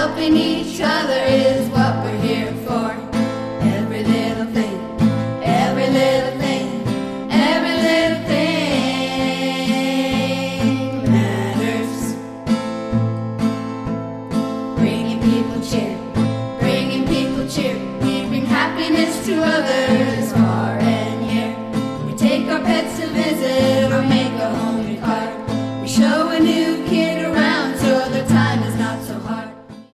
Helping each other is what we're here for. Every little thing, every little thing, every little thing matters. Bringing people cheer, bringing people cheer. We bring happiness to others far and near. We take our pets to visit